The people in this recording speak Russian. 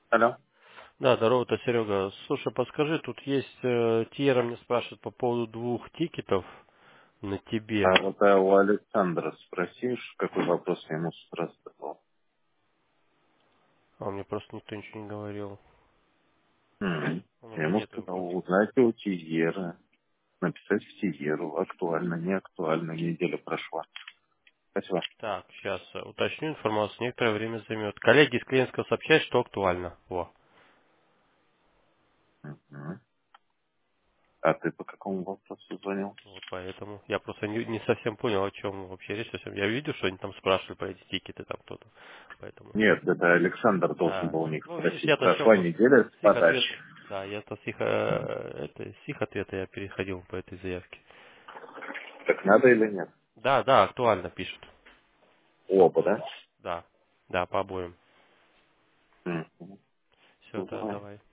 Алло. Да, здорово, это Серега. Слушай, подскажи, тут есть Тьера мне спрашивает по поводу 2 тикетов на тебе. А вот у Александра спросишь, какой вопрос я ему с утра задал. А мне просто никто ничего не говорил. М. У Я меня ему нет сказал, вопросов. узнайте у Тиера, написать в Тиеру, актуально, не актуально, неделя прошла. Спасибо. Так, сейчас уточню информацию, некоторое время займет. Коллеги из клиентского сообщают, что актуально. Во. Мгм. А ты по какому вопросу звонил? Вот поэтому. Я просто не совсем понял, о чем вообще речь. Совсем. Я видел, что они там спрашивали про эти тикеты, там кто-то. Поэтому. Нет, это Александр должен А, был у них ну видишь, спросить. я-то все Прошла вот неделя с с их подачи. ответа. Да, я-то с их ответа я переходил по этой заявке. Так надо или нет? Да, да, актуально пишут. Оба, да? Да, да, по обоим. Мгм. Все, Ну, да, давай. давай.